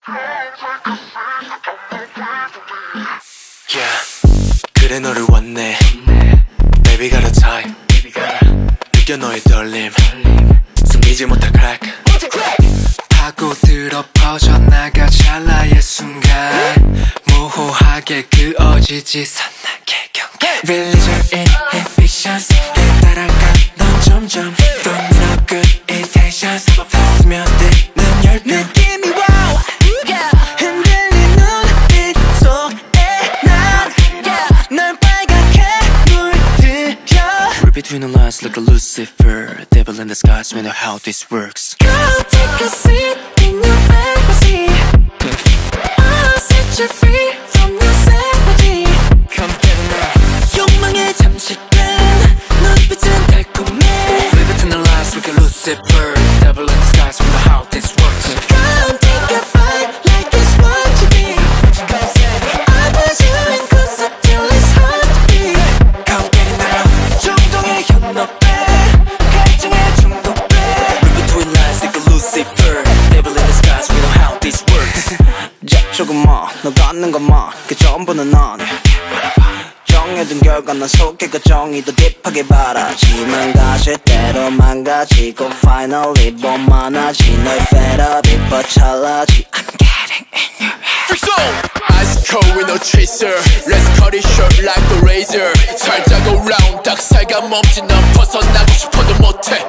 Yeah, 그래 너를 원해 Baby got a type 느껴 너의 떨림 숨기지 못할 crack 파고들어 퍼져나가 찰나의 순간 모호하게 그어지지 선나게 경계 Release your inhibitions 따라가 넌 점점 또 늘어 good intentions 다 스며드는 열병 느낌이 wow 흔들린 눈빛 속에 난 빨갛게 물들여 Read between the lines like a Lucifer Devil in the skies, we know how this works Come take a seat in your fantasy I'll set you free from your sanity Come get it now 욕망에 잠식된 눈빛은 달콤해 Read between the lines like a Lucifer Devil in the skies, we know how this works Come take a bite like it's what you need I put you in closer till it's hard to breathe Come get it now 충동에 현혹돼 갈증에 중독돼 Read between lines like a Lucifer Devil in the skies, we know how this works 야 조금만 너 갖는 것만 그 전부는 넌 정해둔 결과 난 속에 그 정이 더 딥하게 바라지만 가실 대로 망가지고 Finally 뻔만하지 널 fed up 이뻐 찰나지 I'm getting in your head Freak zone! Ice cold with no chaser Let's cut it short like a razor 살짝 around 딱 살감없지 난 벗어나고 싶어도 못해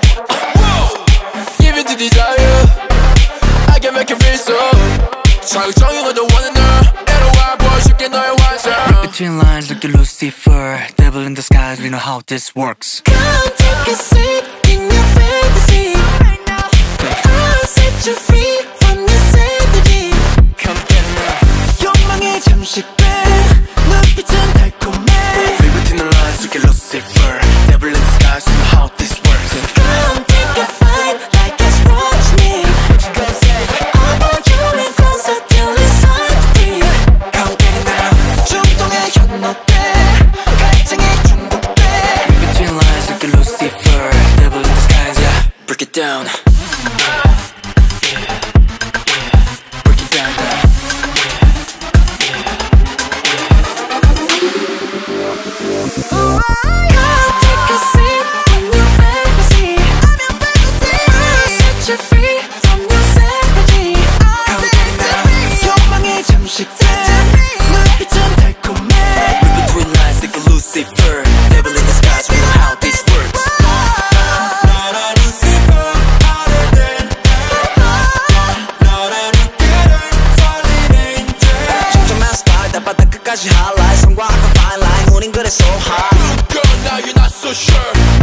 Give it to desire I can make it feel so 자극적인 건 더 원해 널 애로와 보여 쉽게 너의 환상 Between lines like a Lucifer Devil in the skies we know how this works Come take a seat in your fantasy I'll set you free from your sanity Come get it now 욕망에 잠식된 눈빛은 달콤해 Read between the lines like a Lucifer Devil in the skies we know how this works Come take a bite like it's what you need I want you in closer till it's hard to breathe Come get it now 충동에 현혹돼 갈증에 중독돼 Between lines like a Lucifer Devil in the skies yeah Break it down Break it down Come take a seat in your fantasy I'll set you free from your sanity 욕망에 잠식된 눈빛은 달콤해 Read between lines like a Lucifer Devil in the skies we know how this works 점점한 스타일 다 바닥 끝까지 highlight 성과가 fine line 우린 그래 so high Girl now you're not so sure